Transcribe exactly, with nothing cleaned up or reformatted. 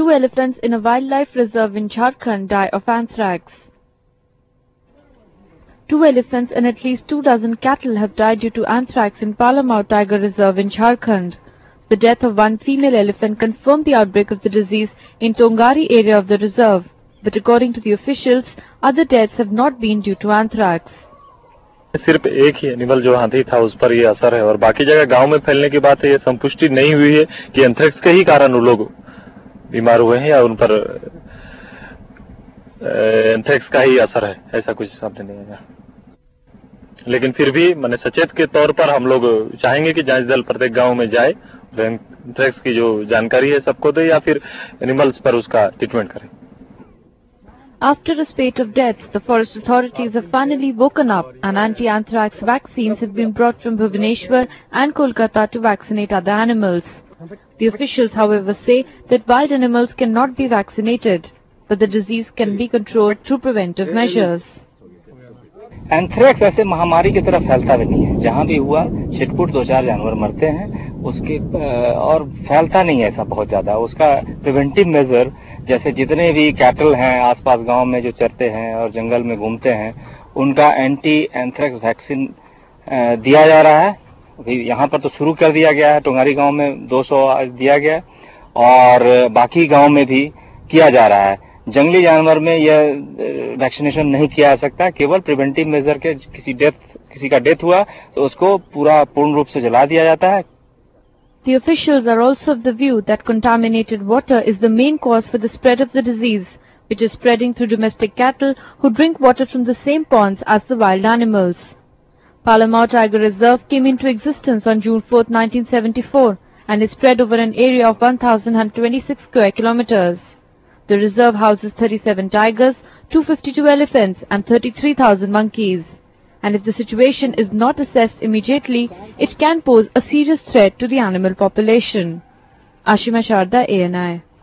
Two elephants in a wildlife reserve in Jharkhand die of anthrax. Two elephants and at least two dozen cattle have died due to anthrax in Palamau Tiger Reserve in Jharkhand. The death of one female elephant confirmed the outbreak of the disease in Tongari area of the reserve, but according to the officials, other deaths have not been due to anthrax. सिर्फ एक ही animal जो हाथी था उस पर ये असर है और बाकी जगह गांव में फैलने की बात है, ये संपुष्टि नहीं हुई है कि एंथ्रेक्स के ही कारण वो लोग बीमार हुए हैं या उन पर एंथ्रेक्स का ही असर है, ऐसा कुछ सामने नहीं आया। लेकिन फिर भी माने सचेत के तौर पर हम लोग चाहेंगे कि जांच दल प्रत्येक गांव में जाए, एंथ्रेक्स की जो जानकारी है सबको दे या फिर एनिमल्स पर उसका ट्रीटमेंट करें। After a spate of deaths, the forest authorities have finally woken up and anti-anthrax vaccines have been brought from Bhubaneswar and Kolkata to vaccinate other animals. The officials, however, say that wild animals cannot be vaccinated, but the disease can be controlled through preventive measures. Anthrax ऐसे महामारी की तरह फैलता भी नहीं है, जहां भी हुआ छिटपुट दो चार जानवर मरते हैं उसके और फैलता नहीं है ऐसा बहुत ज्यादा। उसका प्रिवेंटिव मेजर जैसे जितने भी कैटल हैं आसपास गांव में जो चरते हैं और जंगल में घूमते हैं उनका एंटी एंथ्रेक्स वैक्सीन दिया जा रहा है। अभी यहाँ पर तो शुरू कर दिया गया है, टोंगारी गांव में दो सौ आज दिया गया और बाकी गांव में भी किया जा रहा है। जंगली जानवर में यह वैक्सीनेशन नहीं किया जा सकता, केवल प्रिवेंटिव मेजर के किसी डेथ किसी का डेथ हुआ तो उसको पूरा पूर्ण रूप से जला दिया जाता है। The officials are also of the view that contaminated water is the main cause for the spread of the disease, which is spreading through domestic cattle who drink water from the same ponds as the wild animals. Palamau Tiger Reserve came into existence on June fourth, nineteen seventy-four and is spread over an area of one thousand one hundred twenty-six square kilometers. The reserve houses thirty-seven tigers, two hundred fifty-two elephants and thirty-three thousand monkeys. And if the situation is not assessed immediately, it can pose a serious threat to the animal population. Ashima Sharda, A N I.